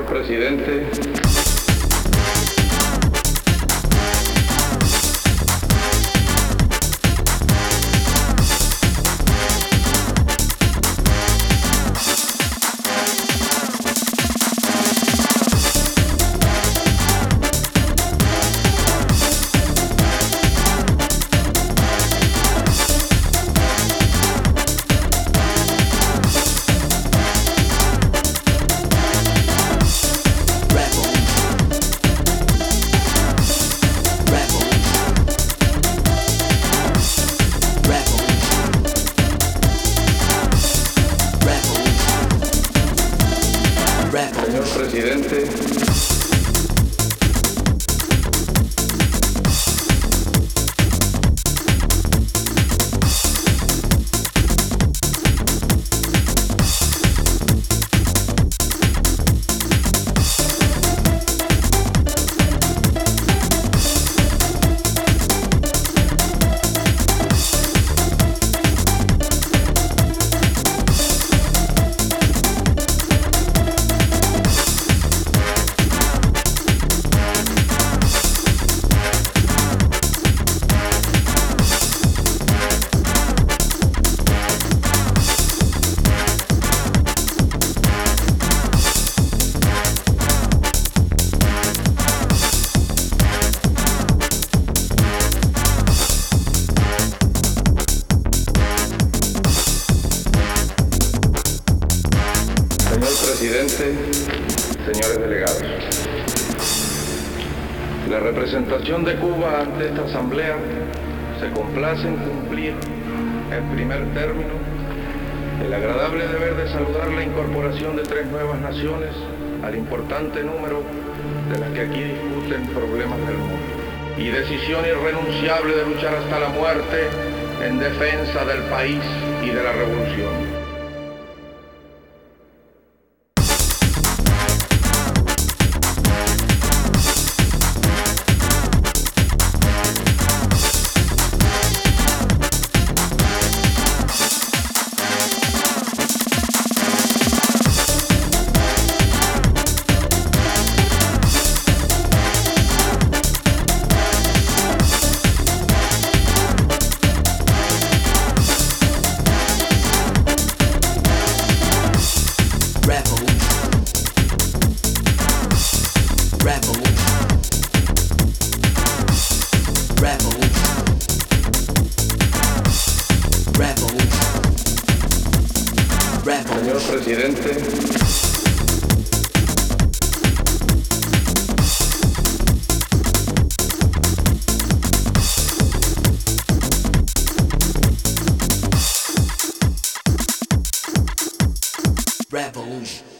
presidente. Señor presidente. Señor presidente, señores delegados, la representación de Cuba ante esta asamblea se complace en cumplir en primer término el agradable deber de saludar la incorporación de 3 nuevas naciones al importante número de las que aquí discuten problemas del mundo y decisión irrenunciable de luchar hasta la muerte en defensa del país y de la revolución. Señor presidente. Revolution.